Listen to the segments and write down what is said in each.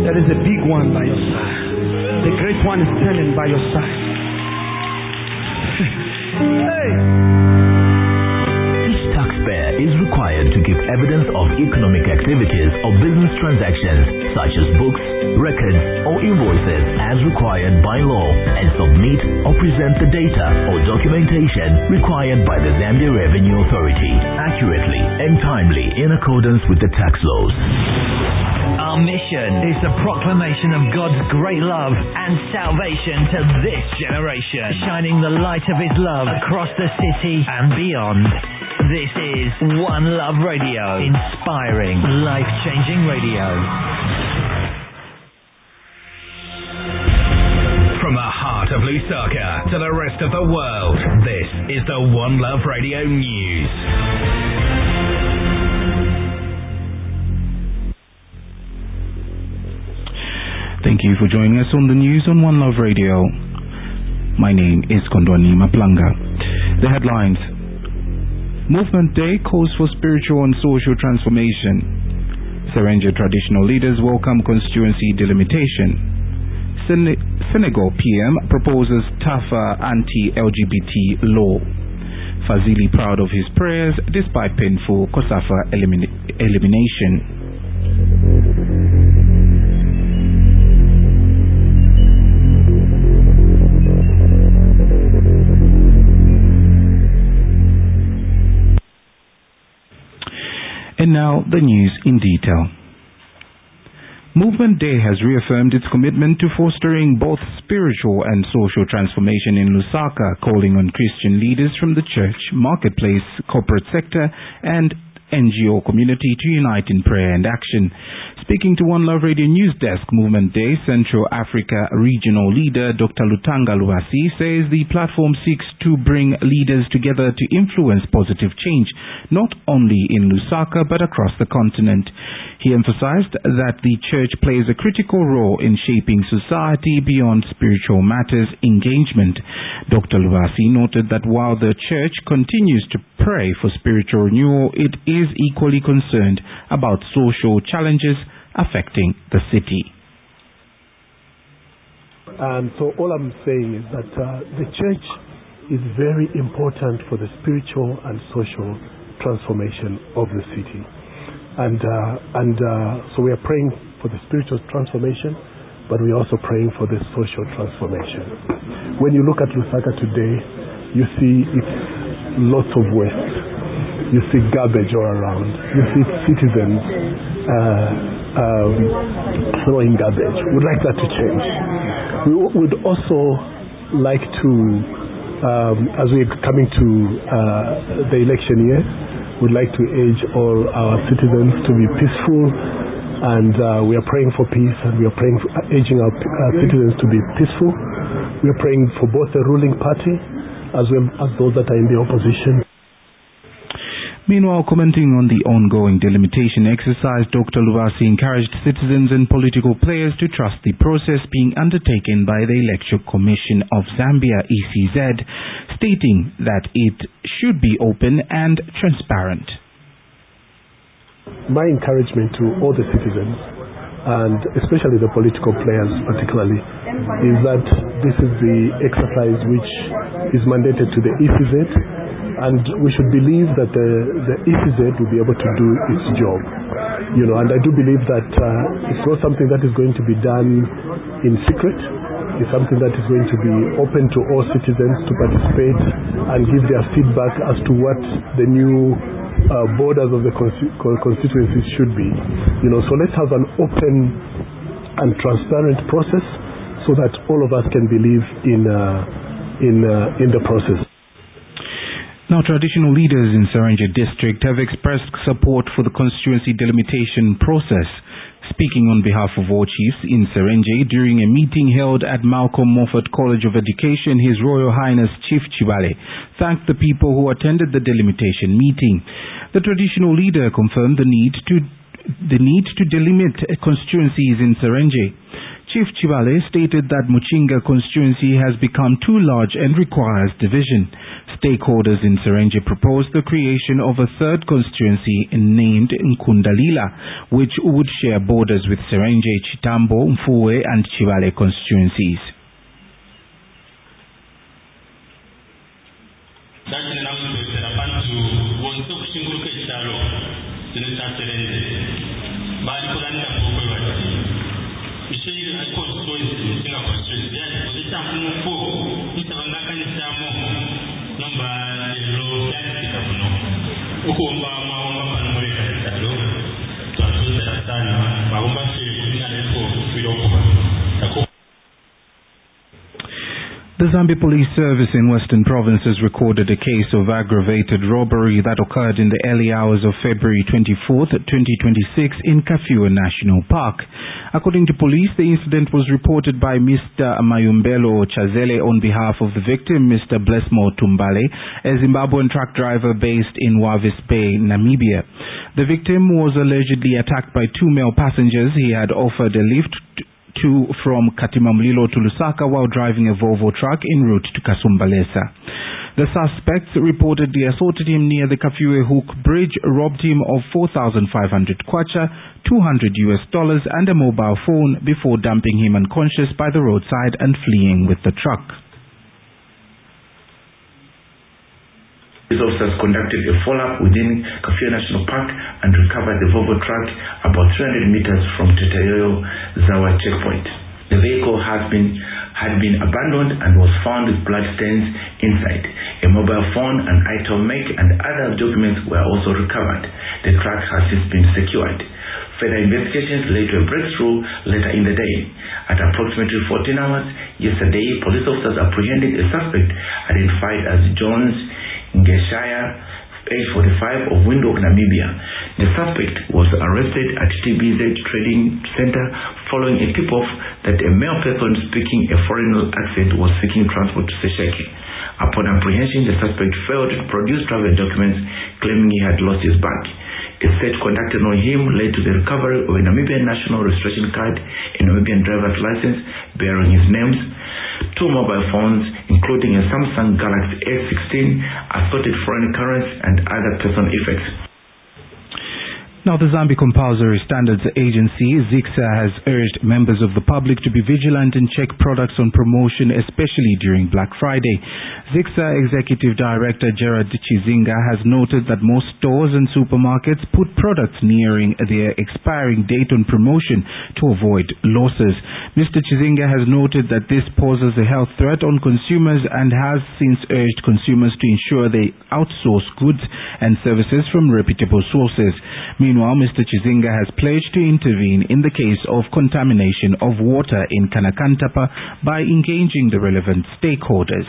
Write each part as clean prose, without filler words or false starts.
There is a big one by your side. The great one is standing by your side. Hey! Each taxpayer is required to give evidence of economic activities or business transactions such as books, records, or invoices as required by law and submit or present the data or documentation required by the Zambia Revenue Authority accurately and timely in accordance with the tax laws. Our mission is the proclamation of God's great love and salvation to this generation, shining the light of His love across the city and beyond. This is One Love Radio, inspiring, life-changing radio. From the heart of Lusaka to the rest of the world, this is the One Love Radio News. Thank you for joining us on the news on One Love Radio. My name is Kondwani Maplanga. The headlines. Movement Day calls for spiritual and social transformation. Serenja traditional leaders welcome constituency delimitation. Senegal PM proposes tougher anti-LGBT law. Fazili proud of his prayers despite painful COSAFA elimination. And now the news in detail. Movement Day has reaffirmed its commitment to fostering both spiritual and social transformation in Lusaka, calling on Christian leaders from the church, marketplace, corporate sector, and NGO community to unite in prayer and action. Speaking to One Love Radio News Desk, Movement Day Central Africa Regional Leader Dr. Lutanga Luasi says the platform seeks to bring leaders together to influence positive change, not only in Lusaka but across the continent. He emphasized that the church plays a critical role in shaping society beyond spiritual matters engagement. Dr. Luasi noted that while the church continues to pray for spiritual renewal, it is equally concerned about social challenges affecting the city. So all I'm saying is that the church is very important for the spiritual and social transformation of the city. So we are praying for the spiritual transformation, but we're also praying for the social transformation. When you look at Lusaka today, you see it's lots of waste. You see garbage all around. You see citizens throwing garbage. We'd like that to change. We would also like to, as we're coming to the election year, we'd like to urge all our citizens to be peaceful, and we are praying for peace, and we are praying for, urging our citizens to be peaceful. We are praying for both the ruling party as well as those that are in the opposition. Meanwhile, commenting on the ongoing delimitation exercise, Dr. Luasi encouraged citizens and political players to trust the process being undertaken by the Electoral Commission of Zambia, ECZ, stating that it should be open and transparent. My encouragement to all the citizens, and especially the political players particularly, is that this is the exercise which is mandated to the ECZ, and we should believe that the ECZ will be able to do its job. And I do believe that it's not something that is going to be done in secret. It's something that is going to be open to all citizens to participate and give their feedback as to what the new borders of the constituencies should be. So let's have an open and transparent process so that all of us can believe in the process. Now, traditional leaders in Serenja district have expressed support for the constituency delimitation process. Speaking on behalf of all chiefs in Serenja during a meeting held at Malcolm Moffat College of Education, His Royal Highness Chief Chibale thanked the people who attended the delimitation meeting. The traditional leader confirmed the need to delimit constituencies in Serenja. Chief Chivale stated that Muchinga constituency has become too large and requires division. Stakeholders in Serenge proposed the creation of a third constituency named Nkundalila, which would share borders with Serenge, Chitambo, Mfuwe and Chivale constituencies. The Zambia Police Service in Western Province has recorded a case of aggravated robbery that occurred in the early hours of February 24th, 2026 in Kafue National Park. According to police, the incident was reported by Mr. Mayumbelo Chazele on behalf of the victim, Mr. Blessmore Tumbale, a Zimbabwean truck driver based in Walvis Bay, Namibia. The victim was allegedly attacked by two male passengers he had offered a lift from Katimamlilo to Lusaka while driving a Volvo truck en route to Kasumbalesa. The suspects reportedly assaulted him near the Kafue Hook Bridge, robbed him of 4,500 kwacha, $200 and a mobile phone before dumping him unconscious by the roadside and fleeing with the truck. These officers conducted a follow-up within Kafue National Park and recovered the Volvo truck about 300 meters from Teteyo Zawa checkpoint. The vehicle had been abandoned and was found with blood stains inside. A mobile phone, an item make and other documents were also recovered. The truck has since been secured. Further investigations led to a breakthrough later in the day. At approximately 14 hours yesterday, police officers apprehended a suspect identified as Jones Ngeshaya, age 45, of Windhoek, Namibia. The suspect was arrested at TBZ Trading Center following a tip-off that a male person speaking a foreign accent was seeking transport to Sesheke. Upon apprehension, the suspect failed to produce travel documents, claiming he had lost his bag. A search conducted on him led to the recovery of a Namibian national registration card, a Namibian driver's license bearing his names, two mobile phones, including a Samsung Galaxy S16, assorted foreign currency, and other personal effects. Now, the Zambia Compulsory Standards Agency, ZICSA, has urged members of the public to be vigilant and check products on promotion, especially during Black Friday. ZICSA Executive Director Gerard Chizinga has noted that most stores and supermarkets put products nearing their expiring date on promotion to avoid losses. Mr. Chizinga has noted that this poses a health threat on consumers and has since urged consumers to ensure they outsource goods and services from reputable sources. Meanwhile, Mr. Chizinga has pledged to intervene in the case of contamination of water in Kanakantapa by engaging the relevant stakeholders.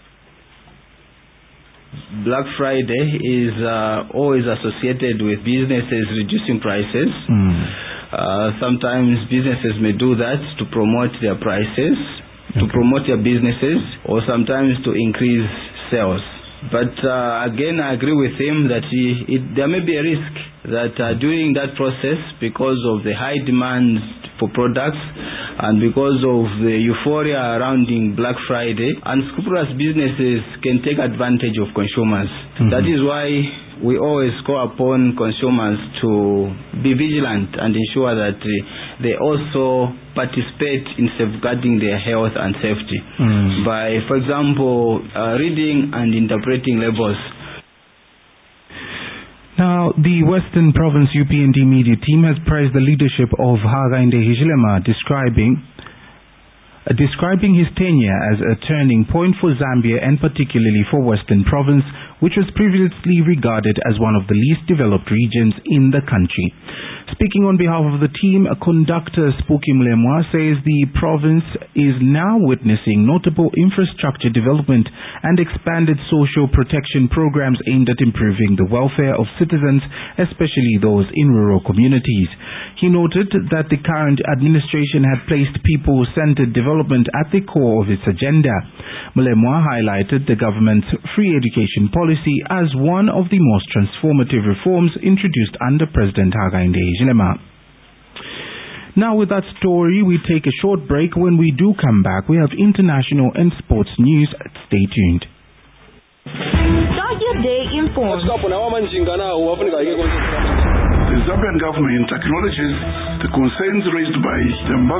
Black Friday is always associated with businesses reducing prices. Sometimes businesses may do that to promote their prices, to promote their businesses, or sometimes to increase sales. But again, I agree with him that there may be a risk that during that process, because of the high demand for products and because of the euphoria surrounding Black Friday, unscrupulous businesses can take advantage of consumers. That is why we always call upon consumers to be vigilant and ensure that they also participate in safeguarding their health and safety by, for example, reading and interpreting labels. Now, the Western Province UPND media team has praised the leadership of Hakainde Hichilema, describing his tenure as a turning point for Zambia and particularly for Western Province, which was previously regarded as one of the least developed regions in the country. Speaking on behalf of the team, conductor Spooky Mlemwa says the province is now witnessing notable infrastructure development and expanded social protection programs aimed at improving the welfare of citizens, especially those in rural communities. He noted that the current administration had placed people-centered development at the core of its agenda. Mlemwa highlighted the government's free education policy as one of the most transformative reforms introduced under President Hakainde Hichilema. Now with that story, we take a short break. When we do come back, we have international and sports news. Stay tuned. Start your day informed. The Zambian government acknowledges the concerns raised by the